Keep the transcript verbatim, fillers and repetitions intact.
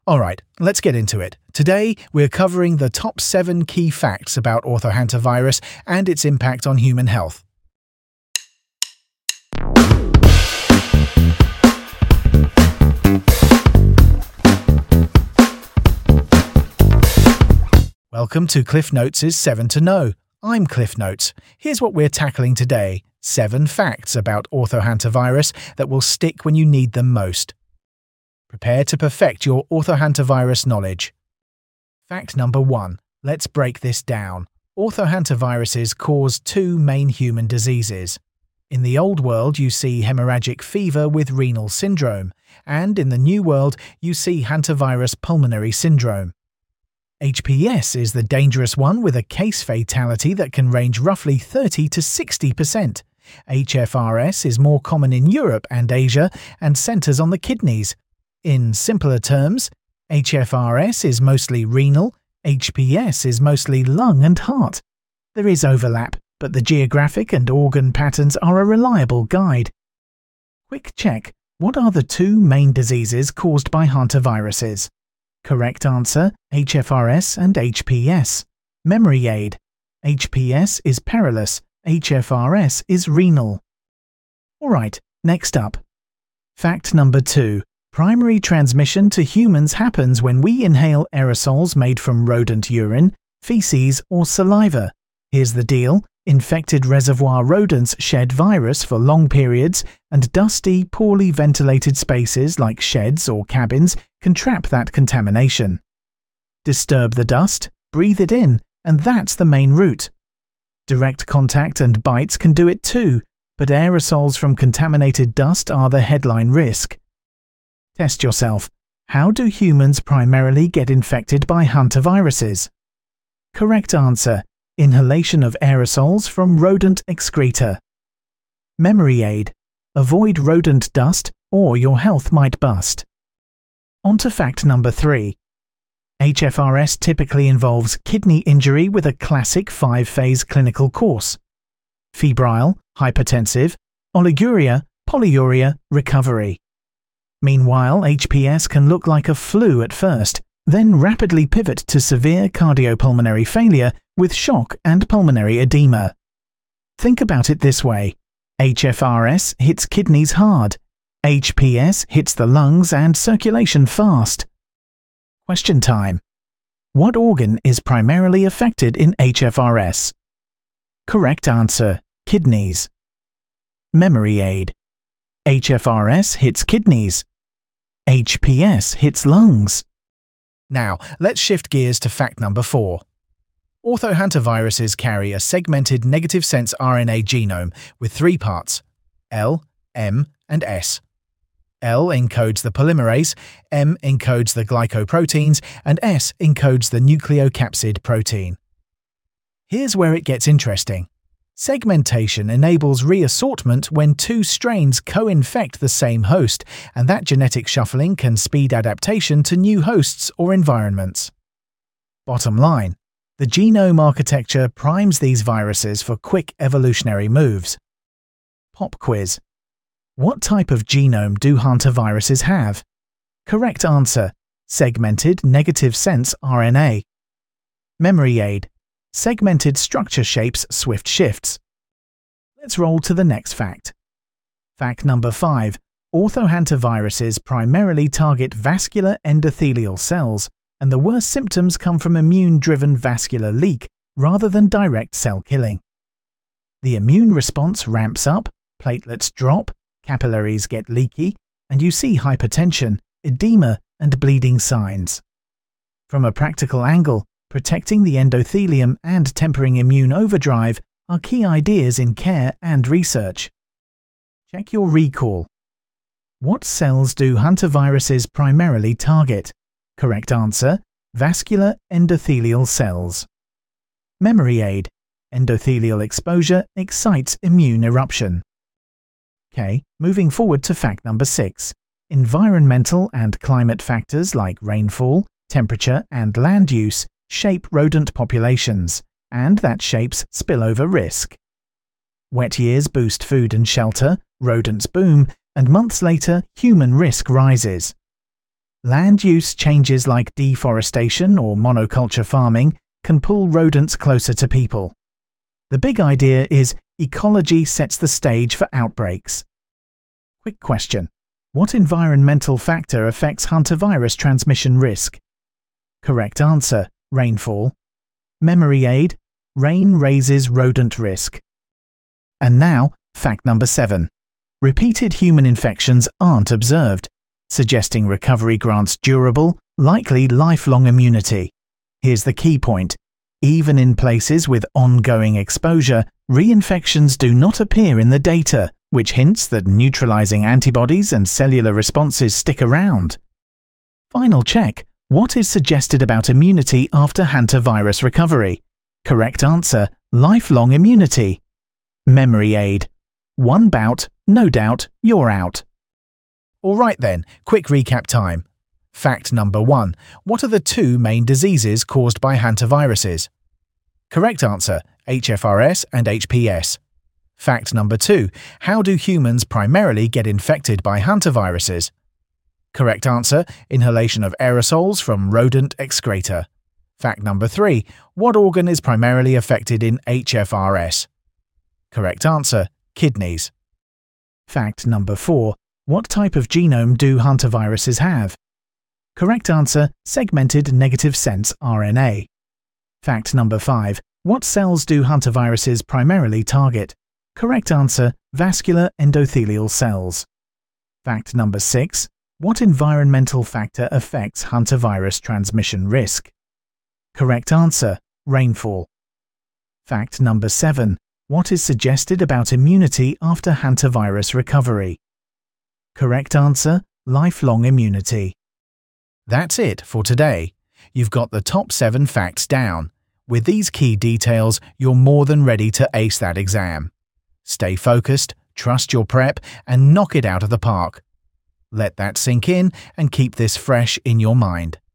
Alright, let's get into it. Today, we're covering the top seven key facts about orthohantavirus and its impact on human health. Welcome to Cliff Notes' seven to know. I'm Cliff Notes. Here's what we're tackling today. seven facts about orthohantavirus that will stick when you need them most. Prepare to perfect your orthohantavirus knowledge. Fact number one. Let's break this down. Orthohantaviruses cause two main human diseases. In the old world, you see hemorrhagic fever with renal syndrome, and in the new world, you see hantavirus pulmonary syndrome. H P S is the dangerous one with a case fatality that can range roughly thirty to sixty percent. H F R S is more common in Europe and Asia and centers on the kidneys. In simpler terms, H F R S is mostly renal, H P S is mostly lung and heart. There is overlap, but the geographic and organ patterns are a reliable guide. Quick check, what are the two main diseases caused by hantaviruses? Correct answer, H F R S and H P S. Memory aid. H P S is perilous, H F R S is renal. Alright, next up. Fact number two. Primary transmission to humans happens when we inhale aerosols made from rodent urine, feces, or saliva. Here's the deal. Infected reservoir rodents shed virus for long periods, and dusty, poorly ventilated spaces like sheds or cabins can trap that contamination. Disturb the dust, breathe it in, and that's the main route. Direct contact and bites can do it too, but aerosols from contaminated dust are the headline risk. Test yourself. How do humans primarily get infected by hantaviruses? Correct answer. Inhalation of aerosols from rodent excreta. Memory aid. Avoid rodent dust or your health might bust. On to fact number three. H F R S typically involves kidney injury with a classic five-phase clinical course: febrile, hypertensive, oliguria, polyuria, recovery. Meanwhile, H P S can look like a flu at first, then rapidly pivot to severe cardiopulmonary failure with shock and pulmonary edema. Think about it this way. H F R S hits kidneys hard. H P S hits the lungs and circulation fast. Question time. What organ is primarily affected in H F R S? Correct answer. Kidneys. Memory aid. H F R S hits kidneys. H P S hits lungs. Now, let's shift gears to fact number four. Orthohantaviruses carry a segmented negative sense R N A genome with three parts: L, M, and S. L encodes the polymerase, M encodes the glycoproteins, and S encodes the nucleocapsid protein. Here's where it gets interesting. Segmentation enables reassortment when two strains co-infect the same host, and that genetic shuffling can speed adaptation to new hosts or environments. Bottom line, the genome architecture primes these viruses for quick evolutionary moves. Pop quiz. What type of genome do hantaviruses have? Correct answer: segmented negative sense R N A. Memory aid. Segmented structure shapes swift shifts. Let's roll to the next fact. Fact number five. Orthohantaviruses primarily target vascular endothelial cells, and the worst symptoms come from immune-driven vascular leak rather than direct cell killing. The immune response ramps up, platelets drop, capillaries get leaky, and you see hypertension, edema, and bleeding signs. From a practical angle, protecting the endothelium and tempering immune overdrive are key ideas in care and research. Check your recall. What cells do hantaviruses primarily target? Correct answer: vascular endothelial cells. Memory aid. Endothelial exposure excites immune eruption. Okay, moving forward to fact number six. Environmental and climate factors like rainfall, temperature, and land use shape rodent populations, and that shapes spillover risk. Wet years boost food and shelter, rodents boom, and months later, human risk rises. Land use changes like deforestation or monoculture farming can pull rodents closer to people. The big idea is ecology sets the stage for outbreaks. Quick question. What environmental factor affects hantavirus transmission risk? Correct answer, rainfall. Memory aid, rain raises rodent risk. And now, fact number seven. Repeated human infections aren't observed, suggesting recovery grants durable, likely lifelong immunity. Here's the key point. Even in places with ongoing exposure, reinfections do not appear in the data, which hints that neutralizing antibodies and cellular responses stick around. Final check. What is suggested about immunity after hantavirus recovery? Correct answer, lifelong immunity. Memory aid. One bout, no doubt, you're out. Alright then, quick recap time. Fact number one. What are the two main diseases caused by hantaviruses? Correct answer, H F R S and H P S. Fact number two. How do humans primarily get infected by hantaviruses? Correct answer, inhalation of aerosols from rodent excreta. Fact number three. What organ is primarily affected in H F R S? Correct answer, kidneys. Fact number four. What type of genome do hantaviruses have? Correct answer, segmented negative sense R N A. Fact number five. What cells do hantaviruses primarily target? Correct answer, vascular endothelial cells. Fact number six. What environmental factor affects hantavirus transmission risk? Correct answer, rainfall. Fact number seven. What is suggested about immunity after hantavirus recovery? Correct answer, lifelong immunity. That's it for today. You've got the top seven facts down. With these key details, you're more than ready to ace that exam. Stay focused, trust your prep, and knock it out of the park. Let that sink in and keep this fresh in your mind.